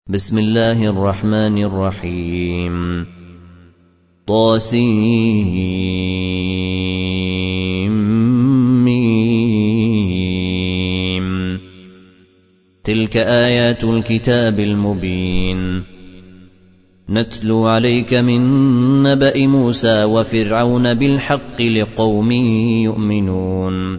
بسم الله الرحمن الرحيم طاسيم تلك آيات الكتاب المبين نتلو عليك من نبأ موسى وفرعون بالحق لقوم يؤمنون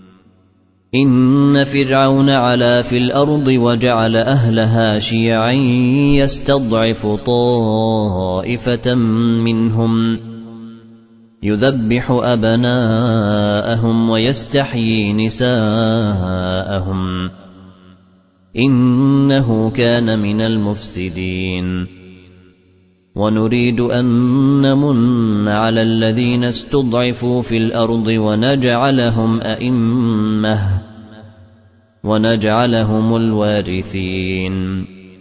إن فرعون علا في الأرض وجعل أهلها شيعا يستضعف طائفة منهم يذبح أبناءهم ويستحيي نساءهم إنه كان من المفسدين ونريد أن نمن على الذين استضعفوا في الأرض ونجعلهم أئمة ونجعلهم الوارثين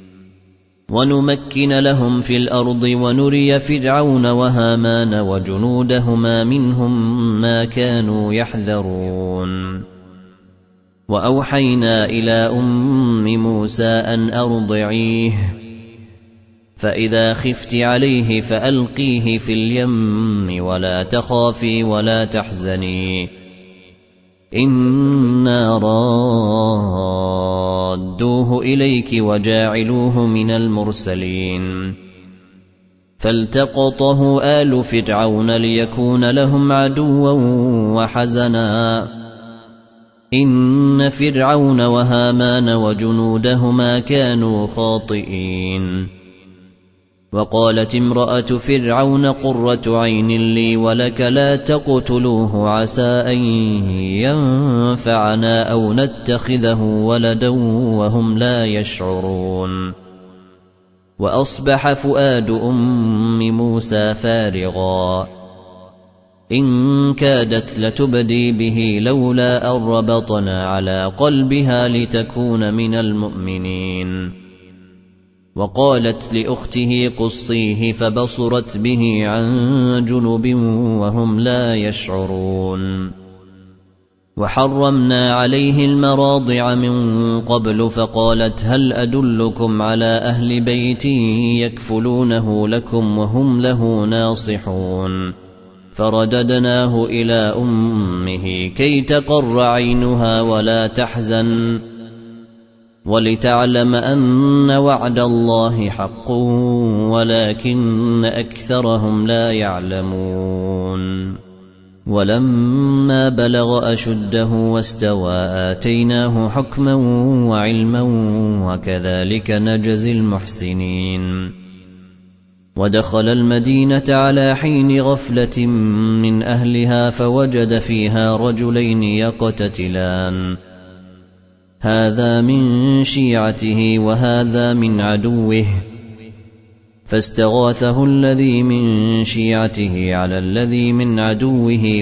ونمكن لهم في الأرض ونري فرعون وهامان وجنودهما منهم ما كانوا يحذرون وأوحينا إلى أم موسى أن أرضعيه فإذا خفت عليه فألقيه في اليم ولا تخافي ولا تحزني إنا رادوه إليك وجاعلوه من المرسلين فالتقطه آل فرعون ليكون لهم عدوا وحزنا إن فرعون وهامان وجنودهما كانوا خاطئين وقالت امرأة فرعون قرة عين لي ولك لا تقتلوه عسى أن ينفعنا أو نتخذه ولدا وهم لا يشعرون وأصبح فؤاد أم موسى فارغا إن كادت لتبدي به لولا أن ربطنا على قلبها لتكون من المؤمنين وقالت لأخته قصيه فبصرت به عن جنب وهم لا يشعرون وحرمنا عليه المراضع من قبل فقالت هل أدلكم على أهل بيت يكفلونه لكم وهم له ناصحون فرددناه إلى أمه كي تقر عينها ولا تحزن ولتعلم أن وعد الله حق ولكن أكثرهم لا يعلمون ولما بلغ أشده واستوى آتيناه حكما وعلما وكذلك نجزي المحسنين ودخل المدينة على حين غفلة من أهلها فوجد فيها رجلين يقتتلان هذا من شيعته وهذا من عدوه فاستغاثه الذي من شيعته على الذي من عدوه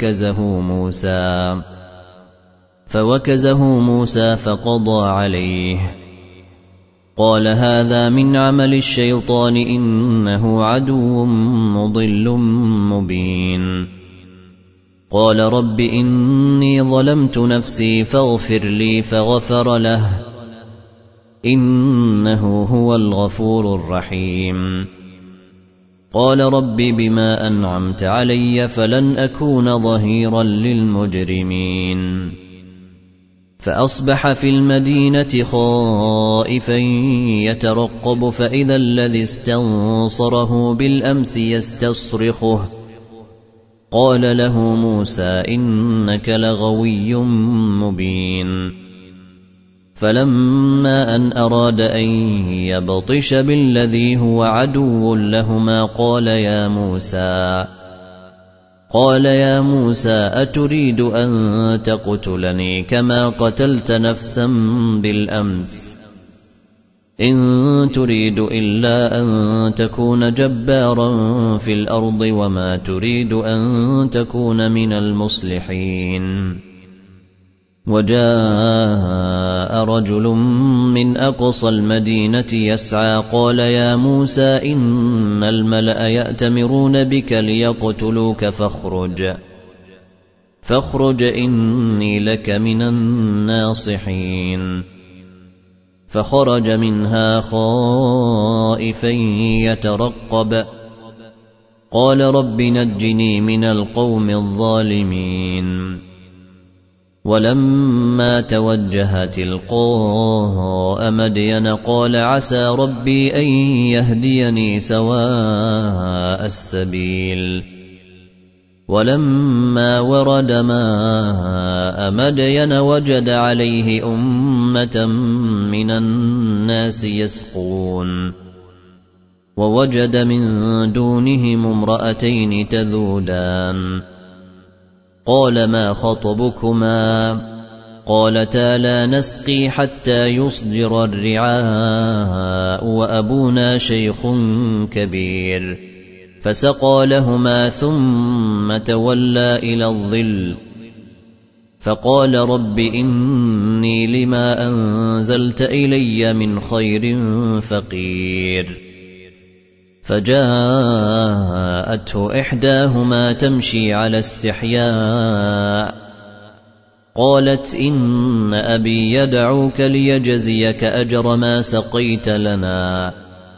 فوكزه موسى فقضى عليه قال هذا من عمل الشيطان إنه عدو مضل مبين قال رب إني ظلمت نفسي فاغفر لي فغفر له إنه هو الغفور الرحيم قال رب بما أنعمت علي فلن أكون ظهيرا للمجرمين فأصبح في المدينة خائفا يترقب فإذا الذي استنصره بالأمس يستصرخه قال له موسى إنك لغوي مبين فلما أن أراد أن يبطش بالذي هو عدو لهما قال يا موسى أتريد أن تقتلني كما قتلت نفسا بالأمس إن تريد إلا أن تكون جبارا في الأرض وما تريد أن تكون من المصلحين وجاء رجل من أقصى المدينة يسعى قال يا موسى إن الملأ يأتمرون بك ليقتلوك فاخرج إني لك من الناصحين فخرج منها خائفا يترقب قال رب نجني من القوم الظالمين ولما توجه تلقاء مدين قال عسى ربي أن يهديني سواء السبيل ولما ورد ماء مدين وجد عليه أمة من الناس يسقون ووجد من دونهم امرأتين تذودان قال ما خطبكما قالتا لا نسقي حتى يصدر الرعاء وأبونا شيخ كبير فسقى لهما ثم تولى إلى الظل فقال رب إني لما أنزلت إلي من خير فقير فجاءته إحداهما تمشي على استحياء قالت إن أبي يدعوك ليجزيك أجر ما سقيت لنا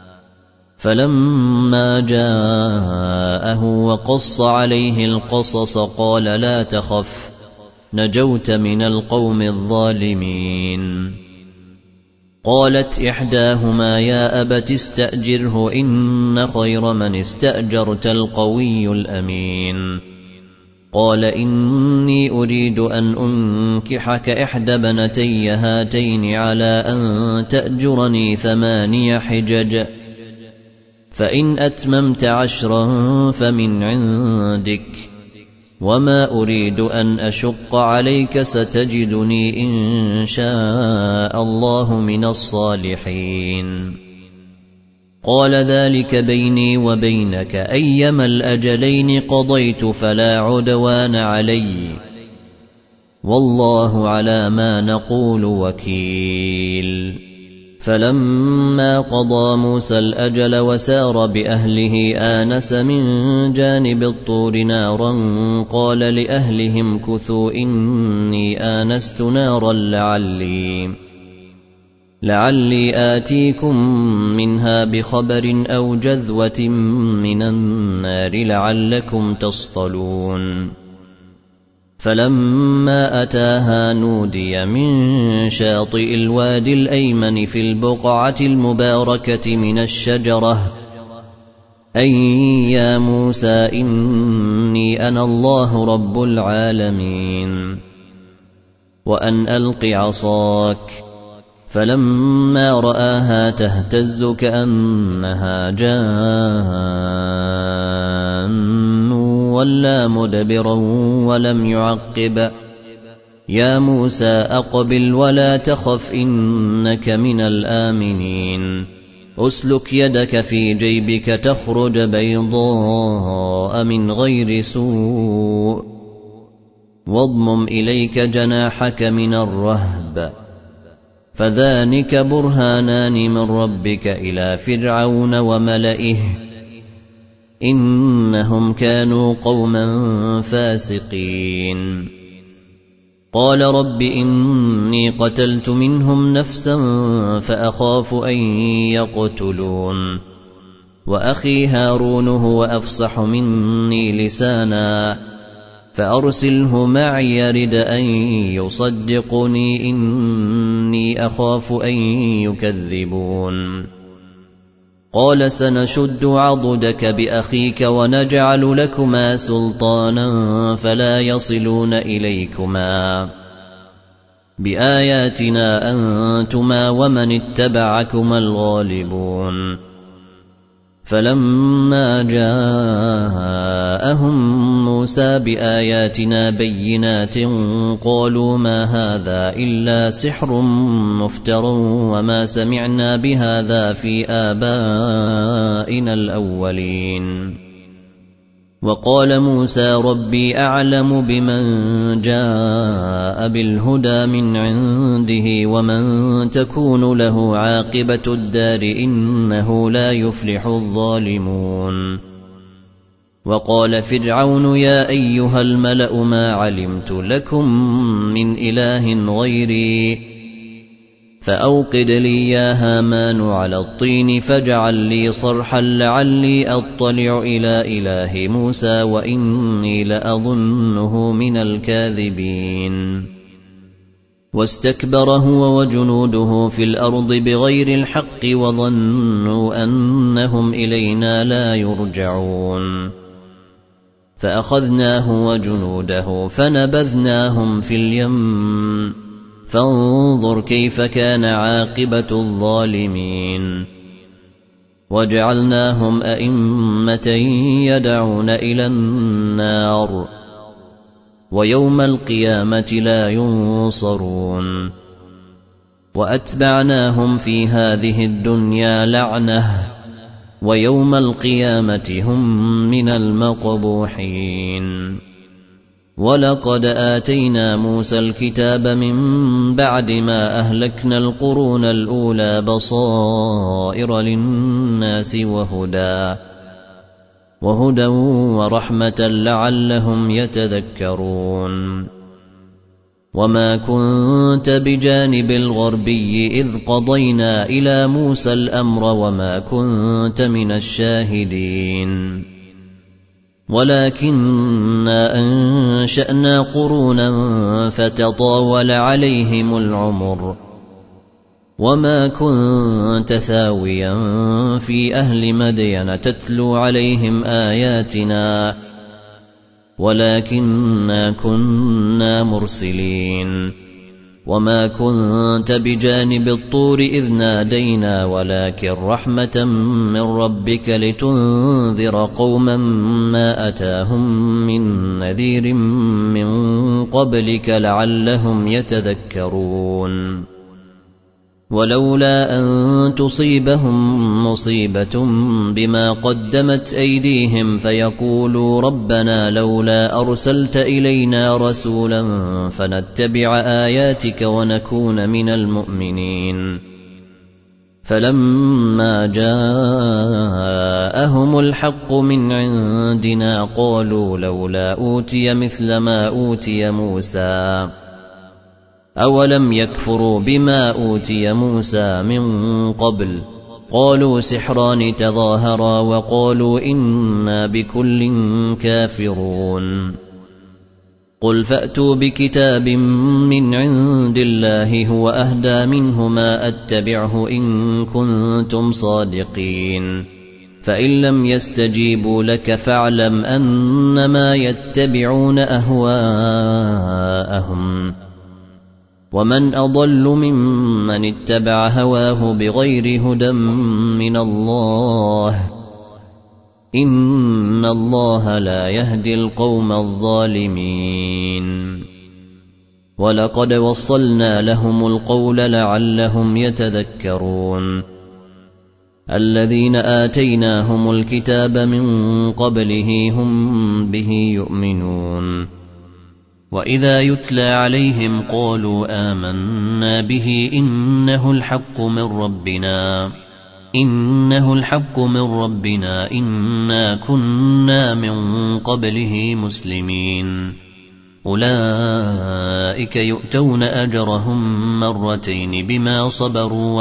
فلما جاءه وقص عليه القصص قال لا تخف نجوت من القوم الظالمين قالت إحداهما يا أبت استأجره إن خير من استأجرت القوي الأمين قال إني أريد أن أنكحك إحدى بنتي هاتين على أن تأجرني 8 حجج فإن أتممت 10 فمن عندك وما أريد أن أشق عليك ستجدني إن شاء الله من الصالحين قال ذلك بيني وبينك أيما الأجلين قضيت فلا عدوان علي والله على ما نقول وكيل فلما قضى موسى الأجل وسار بأهله آنس من جانب الطور نارا قال لأهلهم كثوا إني آنست نارا لعلي آتيكم منها بخبر أو جذوة من النار لعلكم تصطلون فلما أتاها نودي من شاطئ الوادي الأيمن في البقعة المباركة من الشجرة أي يا موسى إني أنا الله رب العالمين وأن ألق عصاك فلما رآها تهتز كأنها جان ولا مدبرا ولم يعقب يا موسى أقبل ولا تخف إنك من الآمنين أسلك يدك في جيبك تخرج بيضاء من غير سوء واضمم إليك جناحك من الرهب فذلك برهانان من ربك إلى فرعون وملئه إنهم كانوا قوما فاسقين قال رب إني قتلت منهم نفسا فأخاف أن يقتلون وأخي هارون هو أفصح مني لسانا فأرسله معي يرد أن يصدقني إني أخاف أن يكذبون قال سنشد عضدك بأخيك ونجعل لكما سلطانا فلا يصلون إليكما بآياتنا أنتما ومن اتبعكما الغالبون فلما جاءهم موسى بآياتنا بينات قالوا ما هذا إلا سحر مفتر وما سمعنا بهذا في آبائنا الأولين وقال موسى ربي أعلم بمن جاء بالهدى من عنده ومن تكون له عاقبة الدار إنه لا يفلح الظالمون وقال فرعون يا أيها الملأ ما علمت لكم من إله غيري فأوقد لي يا هامان على الطين فاجعل لي صرحا لعلي أطلع إلى إله موسى وإني لأظنه من الكاذبين. واستكبر هو وجنوده في الأرض بغير الحق وظنوا أنهم إلينا لا يرجعون. فأخذناه وجنوده فنبذناهم في اليم فانظر كيف كان عاقبة الظالمين. وجعلناهم أئمة يدعون إلى النار ويوم القيامة لا ينصرون. وأتبعناهم في هذه الدنيا لعنة ويوم القيامة هم من المقبوحين. ولقد آتينا موسى الكتاب من بعد ما أهلكنا القرون الأولى بصائر للناس وهدى ورحمة لعلهم يتذكرون. وما كنت بجانب الغربي إذ قضينا إلى موسى الأمر وما كنت من الشاهدين ولكننا أنشأنا قرونا فتطاول عليهم العمر وما كنت ثاويا في أهل مدين تتلو عليهم آياتنا ولكننا كنا مرسلين. وما كنت بجانب الطور إذ نادينا ولكن رحمة من ربك لتنذر قوما ما أتاهم من نذير من قبلك لعلهم يتذكرون. ولولا أن تصيبهم مصيبة بما قدمت أيديهم فيقولوا ربنا لولا أرسلت إلينا رسولا فنتبع آياتك ونكون من المؤمنين. فلما جاءهم الحق من عندنا قالوا لولا أوتي مثل ما أوتي موسى أولم يكفروا بما أوتي موسى من قبل قالوا سحران تظاهرا وقالوا إنا بكل كافرون. قل فأتوا بكتاب من عند الله هو أهدى منه ما أتبعه إن كنتم صادقين. فإن لم يستجيبوا لك فاعلم أنما يتبعون أهواءهم ومن أضل ممن اتبع هواه بغير هدى من الله إن الله لا يهدي القوم الظالمين. ولقد وصلنا لهم القول لعلهم يتذكرون. الذين آتيناهم الكتاب من قبله هم به يؤمنون. وإذا يتلى عليهم قالوا آمنا به إنه الحق من ربنا إنا كنا من قبله مسلمين. أولئك يؤتون أجرهم مرتين بما صبروا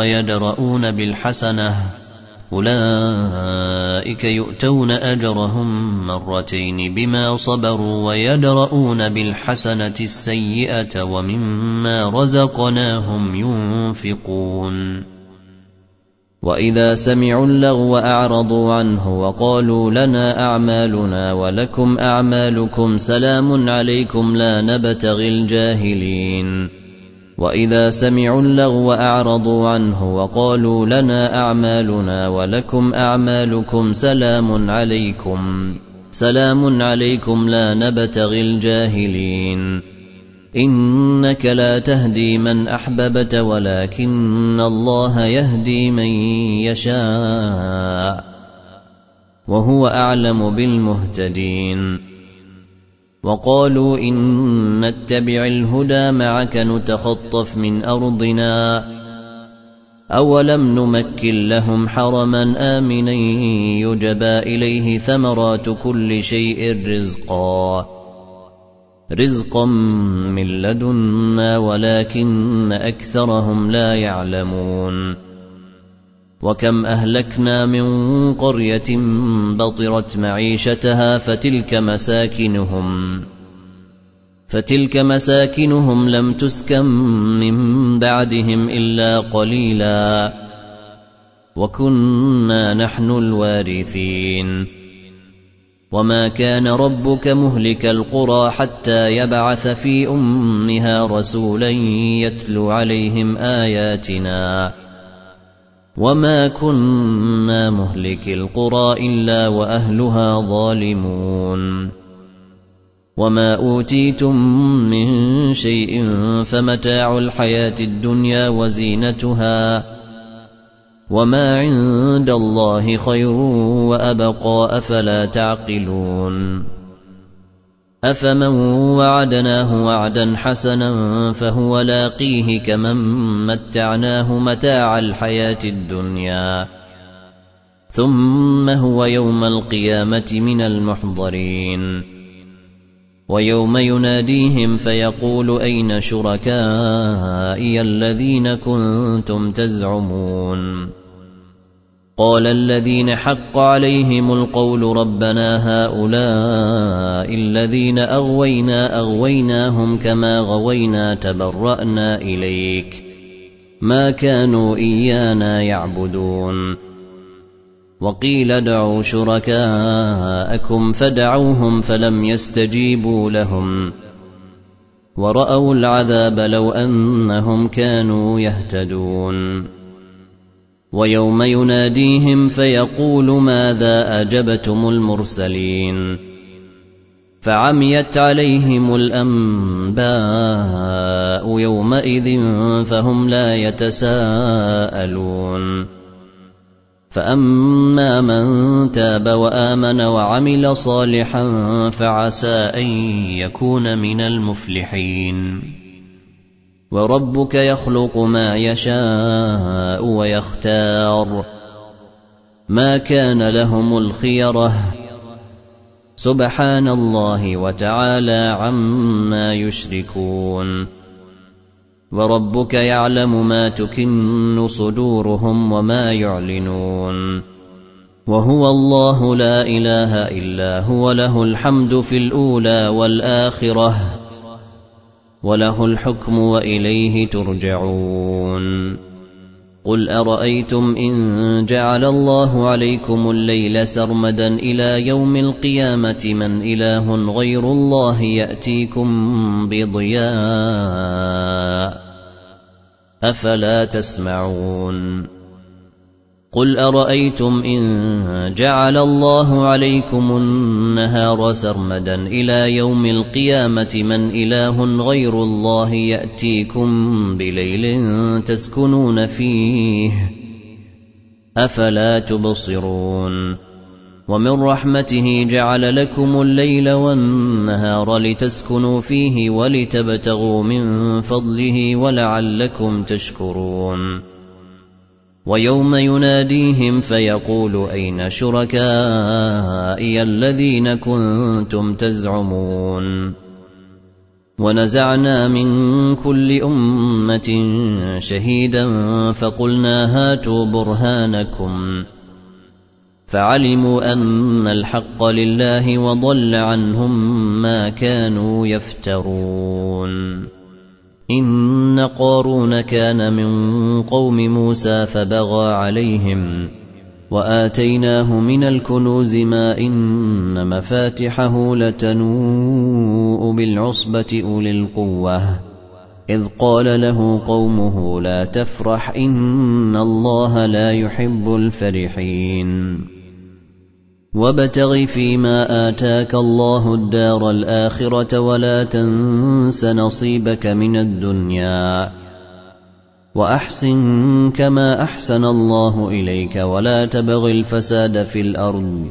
ويدرؤون بالحسنة السيئة ومما رزقناهم ينفقون. وإذا سمعوا اللغو أعرضوا عنه وقالوا لنا أعمالنا ولكم أعمالكم سلام عليكم لا نبتغي الجاهلين. وإذا سمعوا اللغو أعرضوا عنه وقالوا لنا أعمالنا ولكم أعمالكم سلام عليكم لا نبتغي الجاهلين. إنك لا تهدي من أحببت ولكن الله يهدي من يشاء وهو أعلم بالمهتدين. وقالوا إن نتبع الهدى معك نتخطف من أرضنا أولم نمكن لهم حرما آمنا يجبى إليه ثمرات كل شيء رزقا رزقا من لدنا ولكن أكثرهم لا يعلمون وكم أهلكنا من قرية بطرت معيشتها فتلك مساكنهم لم تسكن من بعدهم إلا قليلا وكنا نحن الوارثين وما كان ربك مهلك القرى حتى يبعث في أمها رسولا يتلو عليهم آياتنا وما كنا مهلك القرى إلا وأهلها ظالمون وما أوتيتم من شيء فمتاع الحياة الدنيا وزينتها وما عند الله خير وأبقى أفلا تعقلون أفمن وعدناه وعدا حسنا فهو لاقيه كمن متعناه متاع الحياة الدنيا ثم هو يوم القيامة من المحضرين ويوم يناديهم فيقول أين شركائي الذين كنتم تزعمون قال الذين حق عليهم القول ربنا هؤلاء الذين أغويناهم كما غوينا تبرأنا إليك ما كانوا إيانا يعبدون وقيل ادعوا شركاءكم فدعوهم فلم يستجيبوا لهم ورأوا العذاب لو أنهم كانوا يهتدون ويوم يناديهم فيقول ماذا أجبتم المرسلين فعميت عليهم الأنباء يومئذ فهم لا يتساءلون فأما من تاب وآمن وعمل صالحا فعسى أن يكون من المفلحين وربك يخلق ما يشاء ويختار ما كان لهم الخيرة سبحان الله وتعالى عما يشركون وربك يعلم ما تكن صدورهم وما يعلنون وهو الله لا إله إلا هو له الحمد في الأولى والآخرة وله الحكم وإليه ترجعون قل أرأيتم إن جعل الله عليكم الليل سرمدا إلى يوم القيامة من إله غير الله يأتيكم بضياء أفلا تسمعون قل أرأيتم إن جعل الله عليكم النهار سرمدا إلى يوم القيامة من إله غير الله يأتيكم بليل تسكنون فيه أفلا تبصرون ومن رحمته جعل لكم الليل والنهار لتسكنوا فيه ولتبتغوا من فضله ولعلكم تشكرون ويوم يناديهم فيقول أين شركائي الذين كنتم تزعمون ونزعنا من كل أمة شهيدا فقلنا هاتوا برهانكم فعلموا أن الحق لله وضل عنهم ما كانوا يفترون إن قارون كان من قوم موسى فبغى عليهم وآتيناه من الكنوز ما إن مفاتحه لتنوء بالعصبة أولي القوة إذ قال له قومه لا تفرح إن الله لا يحب الفرحين وابتغ فيما آتاك الله الدار الآخرة ولا تنس نصيبك من الدنيا وأحسن كما أحسن الله إليك ولا تبغ الفساد في الأرض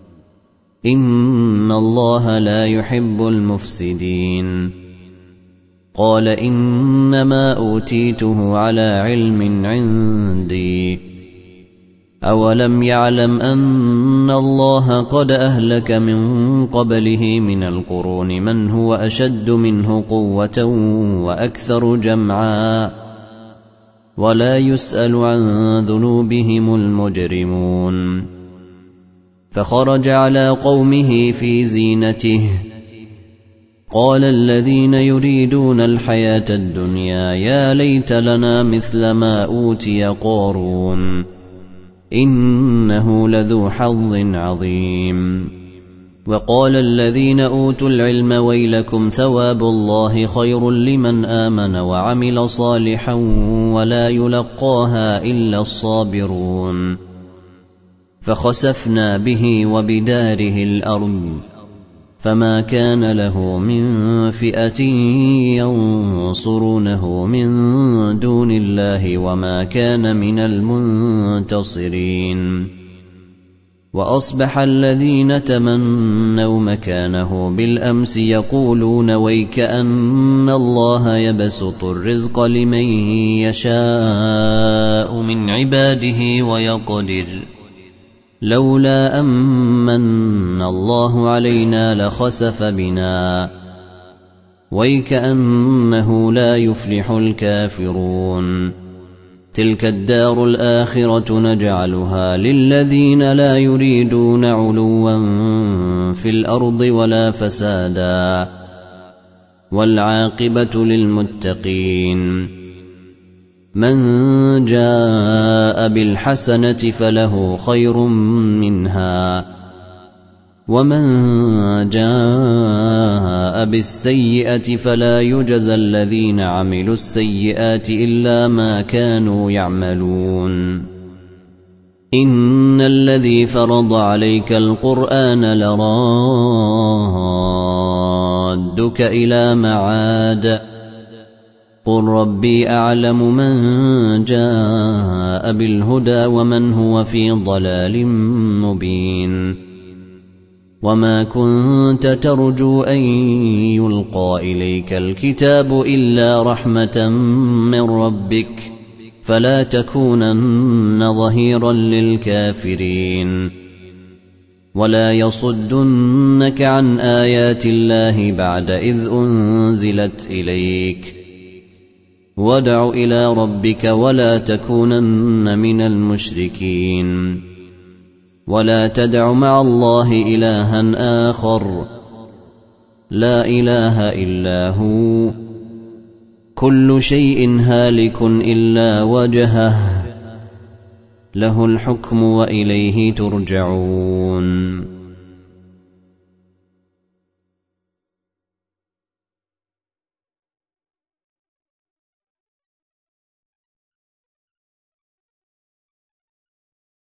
إن الله لا يحب المفسدين قال إنما أوتيته على علم عندي أولم يعلم أن الله قد أهلك من قبله من القرون من هو أشد منه قوة وأكثر جمعا ولا يسأل عن ذنوبهم المجرمون فخرج على قومه في زينته قال الذين يريدون الحياة الدنيا يا ليت لنا مثل ما أوتي قارون إنه لذو حظ عظيم وقال الذين أوتوا العلم ويلكم ثواب الله خير لمن آمن وعمل صالحا ولا يلقاها إلا الصابرون فخسفنا به وبداره الأرض فما كان له من فئة ينصرونه من دون الله وما كان من المنتصرين وأصبح الذين تمنوا مكانه بالأمس يقولون ويكأن الله يبسط الرزق لمن يشاء من عباده ويقدر لولا أمن الله علينا لخسف بنا ويكأنه لا يفلح الكافرون تلك الدار الآخرة نجعلها للذين لا يريدون علوا في الأرض ولا فسادا والعاقبة للمتقين من جاء بالحسنة فله خير منها ومن جاء بالسيئة فلا يجزى الذين عملوا السيئات إلا ما كانوا يعملون إن الذي فرض عليك القرآن لرادك إلى معاد قل ربي أعلم من جاء بالهدى ومن هو في ضلال مبين وما كنت ترجو أن يلقى إليك الكتاب إلا رحمة من ربك فلا تكونن ظهيرا للكافرين ولا يصدنك عن آيات الله بعد إذ أنزلت إليك وادع إلى ربك ولا تكونن من المشركين ولا تدع مع الله إلها آخر لا إله إلا هو كل شيء هالك إلا وجهه له الحكم وإليه ترجعون